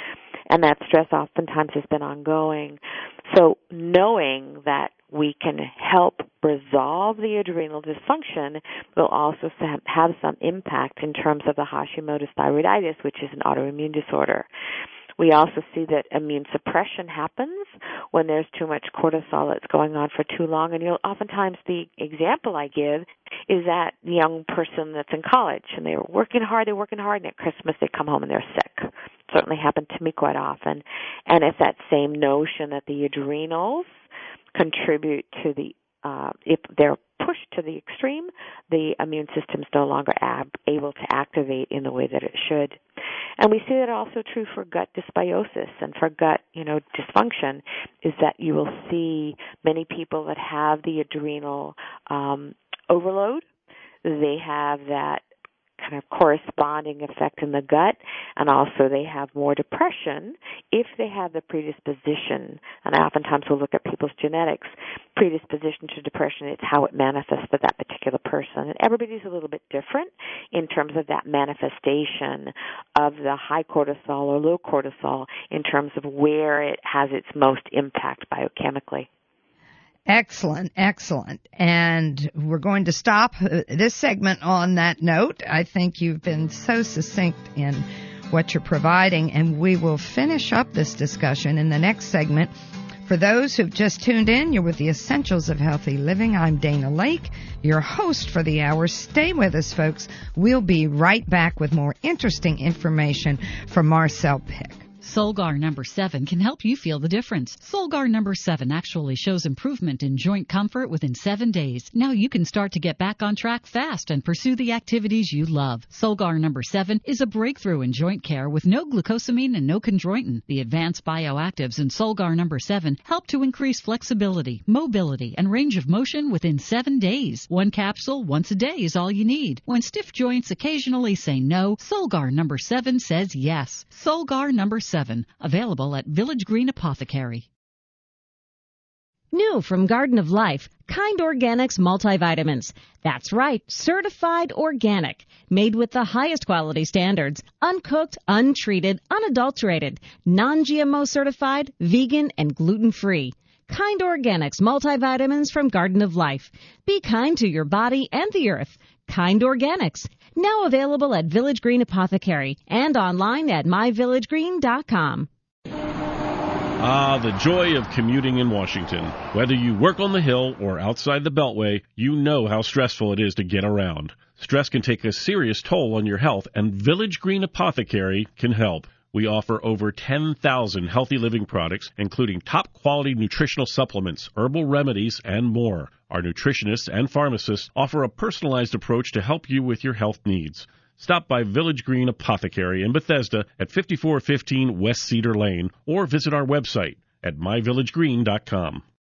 And that stress oftentimes has been ongoing. So knowing that we can help resolve the adrenal dysfunction will also have some impact in terms of the Hashimoto's thyroiditis, which is an autoimmune disorder. We also see that immune suppression happens when there's too much cortisol that's going on for too long. And you'll oftentimes, the example I give is that young person that's in college and they're working hard, they're working hard, and at Christmas they come home and they're sick. Certainly happened to me quite often. And it's that same notion that the adrenals contribute to the, uh, if they're pushed to the extreme, the immune system's no longer ab- able to activate in the way that it should. And we see that also true for gut dysbiosis and for gut, you know, dysfunction, is that you will see many people that have the adrenal um, overload. They have that kind of corresponding effect in the gut, and also they have more depression if they have the predisposition. And I oftentimes will look at people's genetics, predisposition to depression. It's how it manifests for that particular person. And everybody's a little bit different in terms of that manifestation of the high cortisol or low cortisol in terms of where it has its most impact biochemically. Excellent, excellent. And we're going to stop this segment on that note. I think you've been so succinct in what you're providing, and we will finish up this discussion in the next segment. For those who've just tuned in, you're with the Essentials of Healthy Living. I'm Dana Lake, your host for the hour. Stay with us, folks. We'll be right back with more interesting information from Marcel Pick. Solgar number seven can help you feel the difference. Solgar number seven actually shows improvement in joint comfort within seven days. Now you can start to get back on track fast and pursue the activities you love. Solgar number seven is a breakthrough in joint care with no glucosamine and no chondroitin. The advanced bioactives in Solgar number seven help to increase flexibility, mobility, and range of motion within seven days. One capsule once a day is all you need. When stiff joints occasionally say no, Solgar number seven says yes. Solgar number seven. Available at Village Green Apothecary. New from Garden of Life, Kind Organics multivitamins. That's right, certified organic, made with the highest quality standards, uncooked, untreated, unadulterated, non-G M O certified, vegan, and gluten-free. Kind Organics multivitamins from Garden of Life. Be kind to your body and the earth. Kind Organics. Now available at Village Green Apothecary and online at my village green dot com. Ah, the joy of commuting in Washington. Whether you work on the Hill or outside the Beltway, you know how stressful it is to get around. Stress can take a serious toll on your health, and Village Green Apothecary can help. We offer over ten thousand healthy living products, including top-quality nutritional supplements, herbal remedies, and more. Our nutritionists and pharmacists offer a personalized approach to help you with your health needs. Stop by Village Green Apothecary in Bethesda at fifty-four fifteen West Cedar Lane, or visit our website at my village green dot com.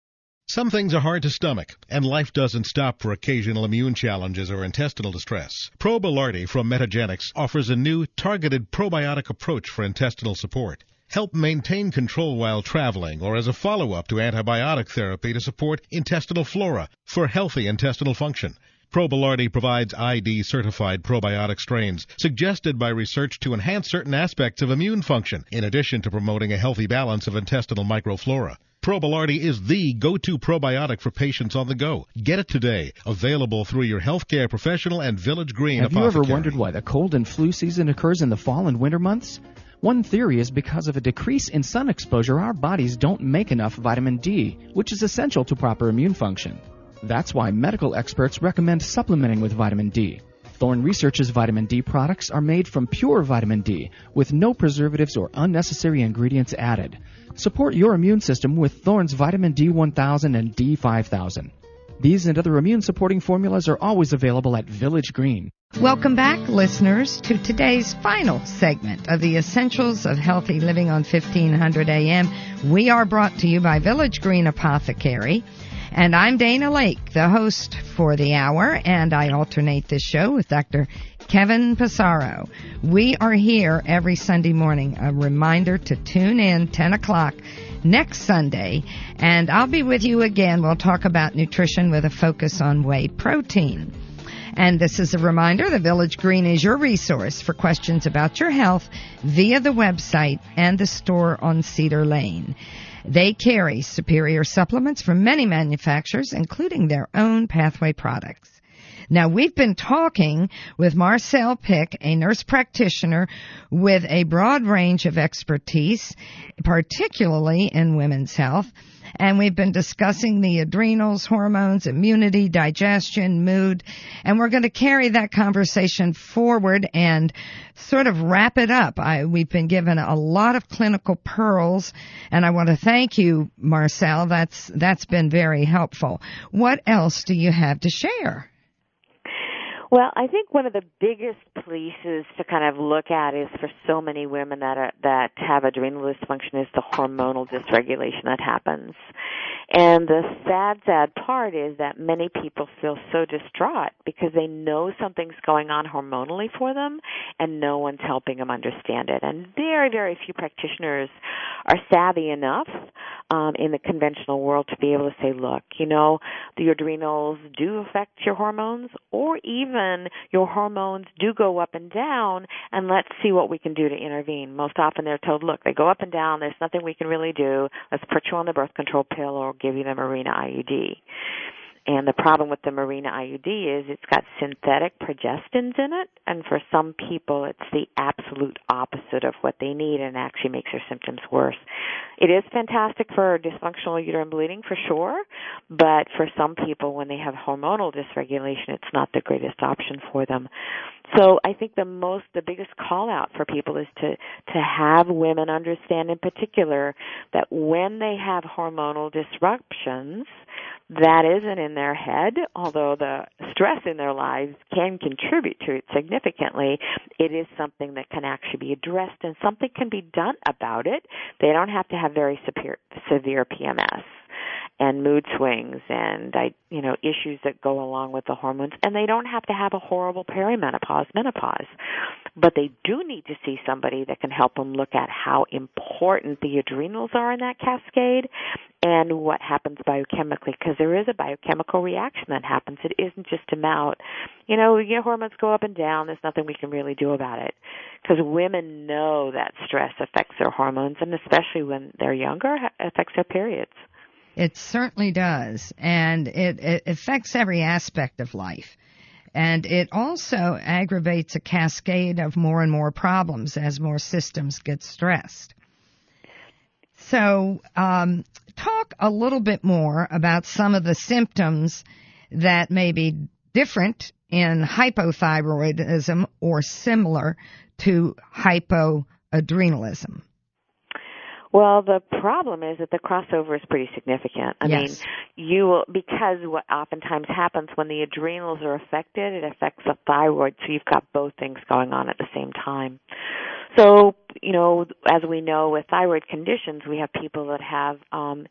Some things are hard to stomach, and life doesn't stop for occasional immune challenges or intestinal distress. Probilardi from Metagenics offers a new, targeted probiotic approach for intestinal support. Help maintain control while traveling or as a follow-up to antibiotic therapy to support intestinal flora for healthy intestinal function. Probilardi provides I D-certified probiotic strains suggested by research to enhance certain aspects of immune function, in addition to promoting a healthy balance of intestinal microflora. Probilardi is the go-to probiotic for patients on the go. Get it today. Available through your healthcare professional and Village Green Have Apothecary. you ever wondered why the cold and flu season occurs in the fall and winter months? One theory is because of a decrease in sun exposure, our bodies don't make enough vitamin D, which is essential to proper immune function. That's why medical experts recommend supplementing with vitamin D. Thorne Research's vitamin D products are made from pure vitamin D, with no preservatives or unnecessary ingredients added. Support your immune system with Thorne's vitamin D one thousand and D five thousand. These and other immune-supporting formulas are always available at Village Green. Welcome back, listeners, to today's final segment of the Essentials of Healthy Living on fifteen hundred A M. We are brought to you by Village Green Apothecary. And I'm Dana Lake, the host for the hour, and I alternate this show with Doctor Kevin Passaro. We are here every Sunday morning. A reminder to tune in ten o'clock next Sunday, and I'll be with you again. We'll talk about nutrition with a focus on whey protein. And this is a reminder, the Village Green is your resource for questions about your health via the website and the store on Cedar Lane. They carry superior supplements from many manufacturers, including their own Pathway products. Now, we've been talking with Marcelle Pick, a nurse practitioner with a broad range of expertise, particularly in women's health. And we've been discussing the adrenals, hormones, immunity, digestion, mood, and we're going to carry that conversation forward and sort of wrap it up. I, we've been given a lot of clinical pearls, and I want to thank you, Marcelle. That's that's been very helpful. What else do you have to share? Well, I think one of the biggest places to kind of look at is for so many women that are, that have adrenal dysfunction is the hormonal dysregulation that happens. And the sad, sad part is that many people feel so distraught because they know something's going on hormonally for them and no one's helping them understand it. And very, very few practitioners are savvy enough um, in the conventional world to be able to say, look, you know, the adrenals do affect your hormones, or even your hormones do go up and down, and let's see what we can do to intervene. Most often they're told, look, they go up and down, there's nothing we can really do, let's put you on the birth control pill or give you the Mirena I U D. And the problem with the Mirena I U D is it's got synthetic progestins in it, and for some people it's the absolute opposite of what they need and actually makes their symptoms worse. It is fantastic for dysfunctional uterine bleeding for sure, but for some people when they have hormonal dysregulation, it's not the greatest option for them. So I think the most, the biggest call out for people is to, to have women understand in particular that when they have hormonal disruptions, that isn't in their head, although the stress in their lives can contribute to it significantly. It is something that can actually be addressed and something can be done about it. They don't have to have very severe, severe P M S and mood swings and, you know, issues that go along with the hormones. And they don't have to have a horrible perimenopause, menopause. But they do need to see somebody that can help them look at how important the adrenals are in that cascade and what happens biochemically, because there is a biochemical reaction that happens. It isn't just about, you know, your hormones go up and down, there's nothing we can really do about it. Because women know that stress affects their hormones, and especially when they're younger, affects their periods. It certainly does, and it, it affects every aspect of life. And it also aggravates a cascade of more and more problems as more systems get stressed. So um, talk a little bit more about some of the symptoms that may be different in hypothyroidism or similar to hypoadrenalism. Well, the problem is that the crossover is pretty significant. I yes. mean, you will, because what oftentimes happens when the adrenals are affected, it affects the thyroid, so you've got both things going on at the same time. So, you know, as we know with thyroid conditions, we have people that have um,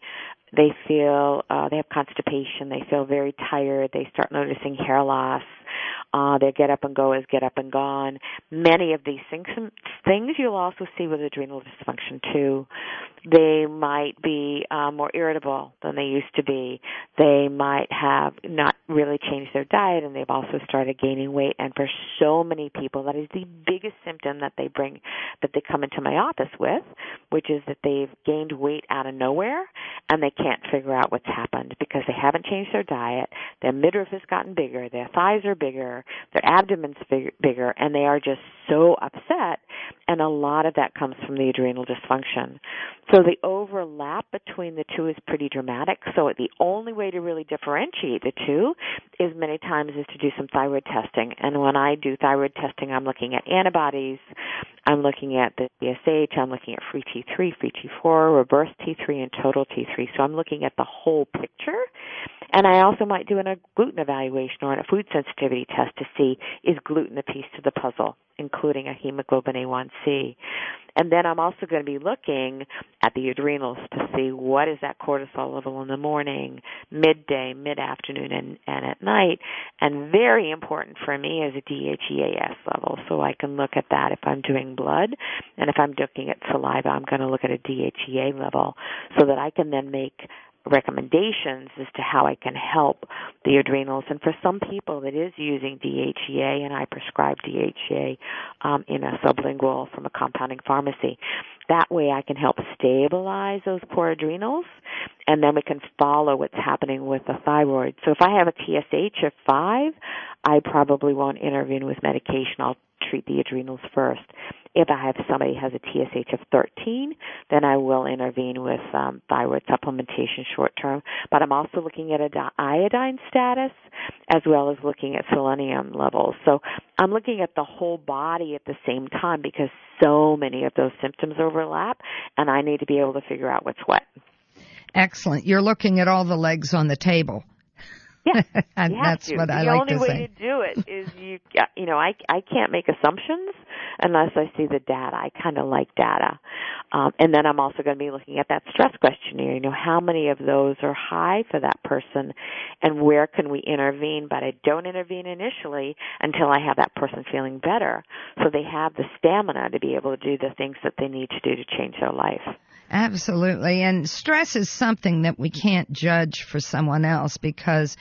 they feel uh, they have constipation. They feel very tired. They start noticing hair loss. Uh, their get up and go is get up and gone. Many of these things, things you'll also see with adrenal dysfunction too. They might be uh, more irritable than they used to be. They might have not really changed their diet, and they've also started gaining weight. And for so many people, that is the biggest symptom that they bring, that they come into my office with, which is that they've gained weight out of nowhere, and they can't figure out what's happened because they haven't changed their diet. Their midriff has gotten bigger. Their thighs are bigger. Their abdomen's big, bigger, and they are just so upset. And a lot of that comes from the adrenal dysfunction. So the overlap between the two is pretty dramatic. So the only way to really differentiate the two is many times is to do some thyroid testing. And when I do thyroid testing, I'm looking at antibodies, I'm looking at the T S H, I'm looking at free T three, free T four, reverse T three, and total T three. So I'm looking at the whole picture. And I also might do a gluten evaluation or a food sensitivity test to see, is gluten a piece to the puzzle, including a hemoglobin A one C. And then I'm also going to be looking at the adrenals to see what is that cortisol level in the morning, midday, mid-afternoon, and, and at night. And very important for me is a D H E A S level, so I can look at that if I'm doing blood. And if I'm looking at saliva, I'm going to look at a D H E A level so that I can then make recommendations as to how I can help the adrenals. And for some people that is using D H E A, and I prescribe D H E A um, in a sublingual from a compounding pharmacy, that way I can help stabilize those poor adrenals, and then we can follow what's happening with the thyroid. So if I have a T S H of five, I probably won't intervene with medication. I'll treat the adrenals first. If I have somebody who has a T S H of thirteen, then I will intervene with um, thyroid supplementation short term. But I'm also looking at a di- iodine status as well as looking at selenium levels. So I'm looking at the whole body at the same time because so many of those symptoms overlap, and I need to be able to figure out what's what. Excellent. You're looking at all the legs on the table. Yeah, and you have that's to. what I the like to say. The only way to do it is you, you know, I I can't make assumptions unless I see the data. I kind of like data, um, and then I'm also going to be looking at that stress questionnaire. You know, how many of those are high for that person, and where can we intervene? But I don't intervene initially until I have that person feeling better, so they have the stamina to be able to do the things that they need to do to change their life. Absolutely. And stress is something that we can't judge for someone else because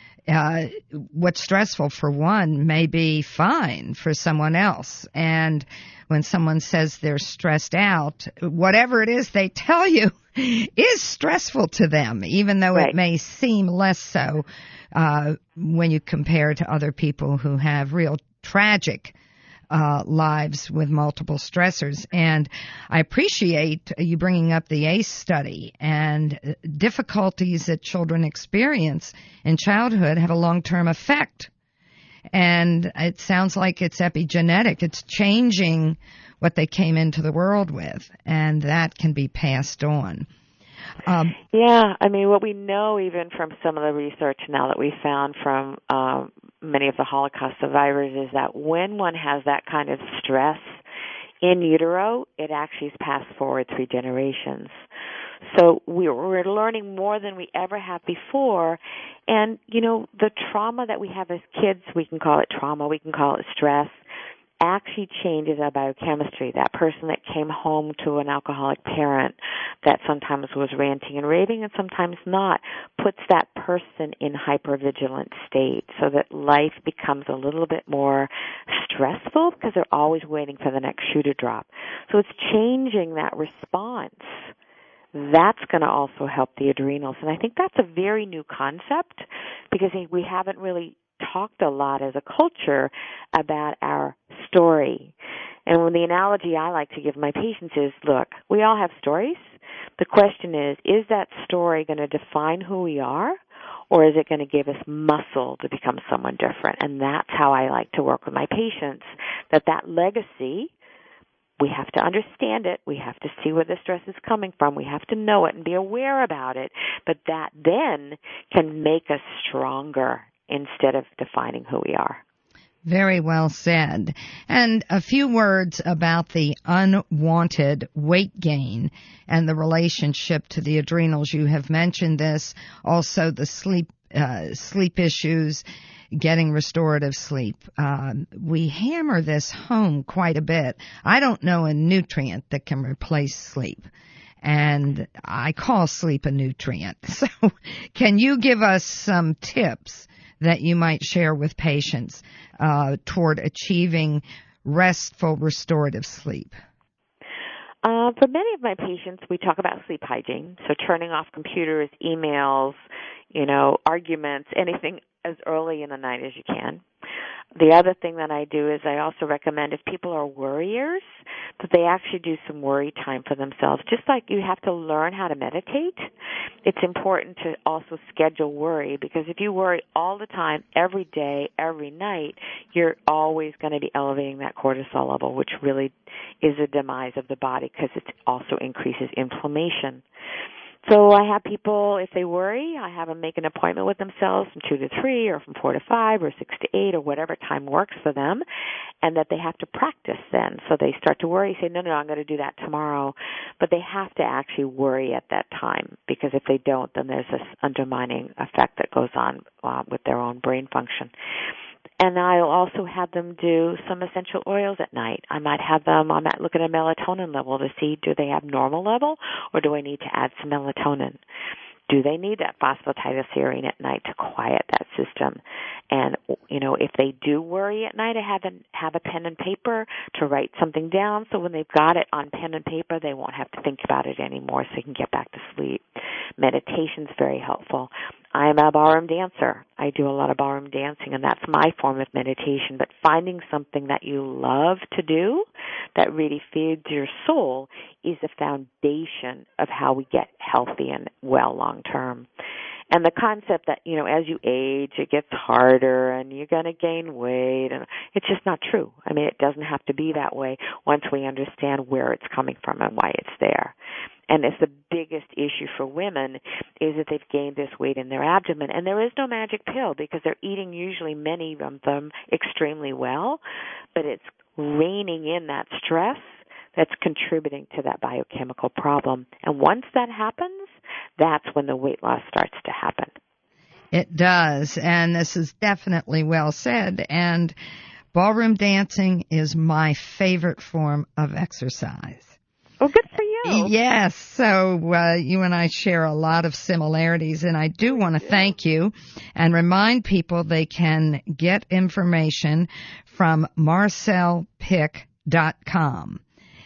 uh, what's stressful for one may be fine for someone else. And when someone says they're stressed out, whatever it is they tell you is stressful to them, even though right. it may seem less so uh, when you compare to other people who have real tragic Uh, lives with multiple stressors. And I appreciate you bringing up the A C E study, and difficulties that children experience in childhood have a long-term effect. And it sounds like it's epigenetic. It's changing what they came into the world with, and that can be passed on. Um, yeah, I mean, what we know even from some of the research now that we found from um, many of the Holocaust survivors is that when one has that kind of stress in utero, it actually is passed forward three generations. So we're learning more than we ever have before. And, you know, the trauma that we have as kids, we can call it trauma, we can call it stress, actually changes our biochemistry. That person that came home to an alcoholic parent that sometimes was ranting and raving and sometimes not puts that person in hypervigilant state so that life becomes a little bit more stressful because they're always waiting for the next shoe to drop. So it's changing that response. That's going to also help the adrenals. And I think that's a very new concept because we haven't really talked a lot as a culture about our story. And when the analogy I like to give my patients is, look, we all have stories. The question is, is that story going to define who we are, or is it going to give us muscle to become someone different? And that's how I like to work with my patients, that that legacy, we have to understand it. We have to see where the stress is coming from. We have to know it and be aware about it. But that then can make us stronger instead of defining who we are. Very well said. And a few words about the unwanted weight gain and the relationship to the adrenals. You have mentioned this. Also, the sleep uh, sleep issues, getting restorative sleep. Um, we hammer this home quite a bit. I don't know a nutrient that can replace sleep. And I call sleep a nutrient. So can you give us some tips that you might share with patients uh, toward achieving restful, restorative sleep? Uh, for many of my patients, we talk about sleep hygiene, so turning off computers, emails, you know, arguments, anything as early in the night as you can. The other thing that I do is I also recommend if people are worriers that they actually do some worry time for themselves. Just like you have to learn how to meditate, it's important to also schedule worry, because if you worry all the time, every day, every night, you're always going to be elevating that cortisol level, which really is a demise of the body because it also increases inflammation. So I have people, if they worry, I have them make an appointment with themselves from two to three or from four to five or six to eight or whatever time works for them, and that they have to practice then. So they start to worry, say, no, no, I'm going to do that tomorrow. But they have to actually worry at that time, because if they don't, then there's this undermining effect that goes on uh, with their own brain function. And I'll also have them do some essential oils at night. I might have them, I might look at a melatonin level to see, do they have normal level or do I need to add some melatonin? Do they need that phosphatidylserine at night to quiet that system? And, you know, if they do worry at night, I have a, have a pen and paper to write something down, so when they've got it on pen and paper, they won't have to think about it anymore, so they can get back to sleep. Meditation's very helpful. I'm a ballroom dancer. I do a lot of ballroom dancing, and that's my form of meditation. But finding something that you love to do that really feeds your soul is the foundation of how we get healthy and well long term. And the concept that, you know, as you age, it gets harder and you're going to gain weight, and it's just not true. I mean, it doesn't have to be that way once we understand where it's coming from and why it's there. And it's the biggest issue for women is that they've gained this weight in their abdomen. And there is no magic pill, because they're eating usually many of them extremely well, but it's reining in that stress that's contributing to that biochemical problem. And once that happens, that's when the weight loss starts to happen. It does, and this is definitely well said. And ballroom dancing is my favorite form of exercise. Oh, good for you. Yes, so uh, you and I share a lot of similarities, and I do want to thank you and remind people they can get information from marcel pick dot com.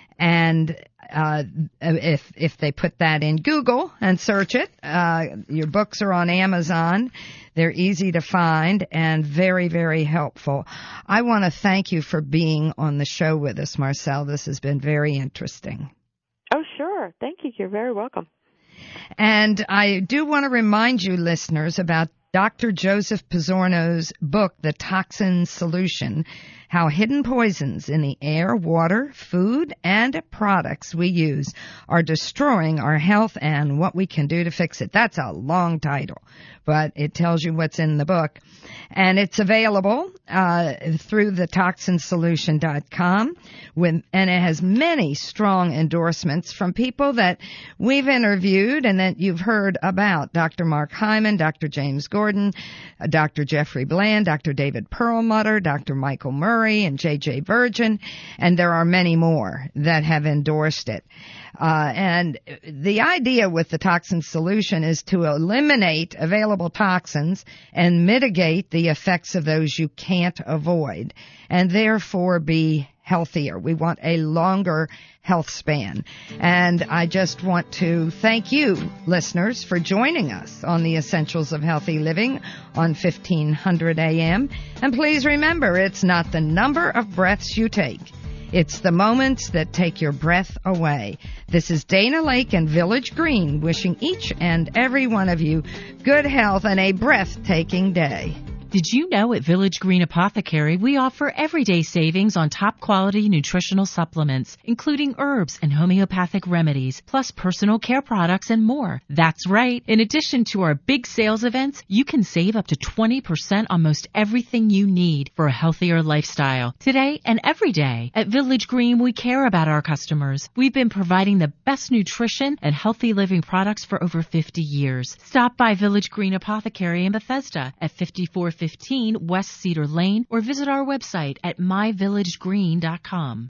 And uh, if if they put that in Google and search it, uh, your books are on Amazon. They're easy to find and very, very helpful. I want to thank you for being on the show with us, Marcel. This has been very interesting. Oh, sure. Thank you. You're very welcome. And I do want to remind you, listeners, about Doctor Joseph Pizzorno's book, The Toxin Solution, How Hidden Poisons in the Air, Water, Food, and Products We Use Are Destroying Our Health and What We Can Do to Fix It. That's a long title, but it tells you what's in the book. And it's available uh, through the toxin solution dot com, with, and it has many strong endorsements from people that we've interviewed and that you've heard about. Doctor Mark Hyman, Doctor James Gordon, uh, Doctor Jeffrey Bland, Doctor David Perlmutter, Doctor Michael Murray, and J J Virgin, and there are many more that have endorsed it. Uh, and the idea with the toxin solution is to eliminate available toxins and mitigate the effects of those you can't avoid, and therefore be healthier. We want a longer health span. And I just want to thank you, listeners, for joining us on the Essentials of Healthy Living on fifteen hundred A M. And please remember, it's not the number of breaths you take. It's the moments that take your breath away. This is Dana Lake and Village Green wishing each and every one of you good health and a breathtaking day. Did you know at Village Green Apothecary we offer everyday savings on top quality nutritional supplements, including herbs and homeopathic remedies, plus personal care products and more? That's right. In addition to our big sales events, you can save up to twenty percent on most everything you need for a healthier lifestyle. Today and every day, at Village Green, we care about our customers. We've been providing the best nutrition and healthy living products for over fifty years. Stop by Village Green Apothecary in Bethesda at fifty-four fifteen West Cedar Lane or visit our website at my village green dot com.